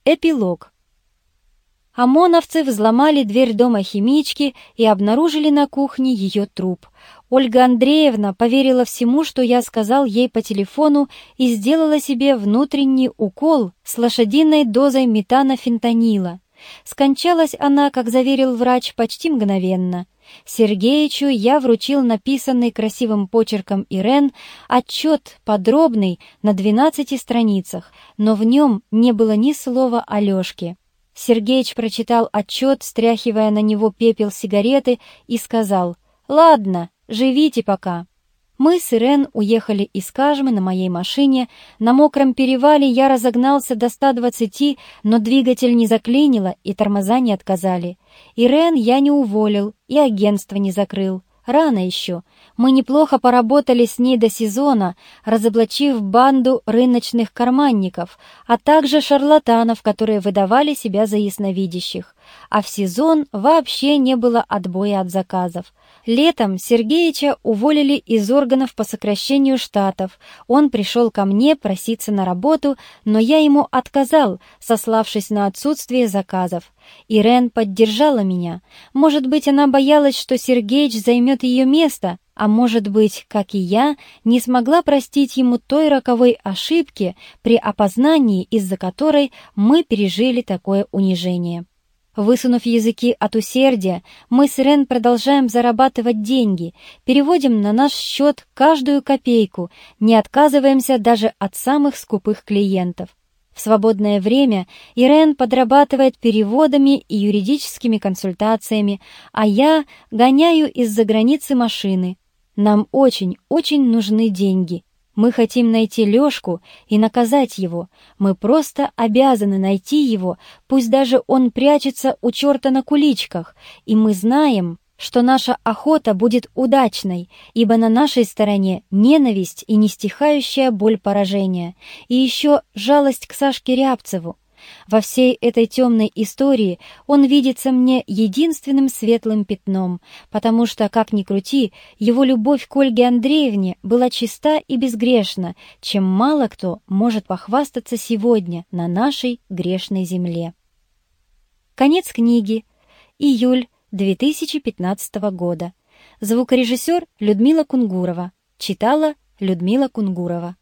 Эпилог. ОМОНовцы взломали дверь дома химички и обнаружили на кухне ее труп. Ольга Андреевна поверила всему, что я сказал ей по телефону, и сделала себе внутренний укол с лошадиной дозой метанофентанила. Скончалась она, как заверил врач, почти мгновенно. Сергеичу я вручил написанный красивым почерком Ирен отчет подробный на 12 страницах, но в нем не было ни слова о Лёшке. Сергеич прочитал отчет, стряхивая на него пепел сигареты, и сказал: «Ладно, живите пока». Мы с Ирен уехали из Кажмы на моей машине. На мокром перевале я разогнался до 120, но двигатель не заклинило и тормоза не отказали. Ирен я не уволил и агентство не закрыл. Рано еще. Мы неплохо поработали с ней до сезона, разоблачив банду рыночных карманников, а также шарлатанов, которые выдавали себя за ясновидящих. А в сезон вообще не было отбоя от заказов. Летом Сергеича уволили из органов по сокращению штатов. Он пришел ко мне проситься на работу, но я ему отказал, сославшись на отсутствие заказов. Ирен поддержала меня. Может быть, она боялась, что Сергеич займет ее место, а может быть, как и я, не смогла простить ему той роковой ошибки при опознании, из-за которой мы пережили такое унижение. Высунув языки от усердия, мы с Ирен продолжаем зарабатывать деньги, переводим на наш счет каждую копейку, не отказываемся даже от самых скупых клиентов. В свободное время Ирен подрабатывает переводами и юридическими консультациями, а я гоняю из-за границы машины. Нам очень нужны деньги. Мы хотим найти Лёшку и наказать его. Мы просто обязаны найти его, пусть даже он прячется у черта на куличках, и мы знаем, что наша охота будет удачной, ибо на нашей стороне ненависть и нестихающая боль поражения, и еще жалость к Сашке Рябцеву. Во всей этой темной истории он видится мне единственным светлым пятном, потому что, как ни крути, его любовь к Ольге Андреевне была чиста и безгрешна, чем мало кто может похвастаться сегодня на нашей грешной земле. Конец книги. Июль 2015 года. Звукорежиссер Людмила Кунгурова. Читала Людмила Кунгурова.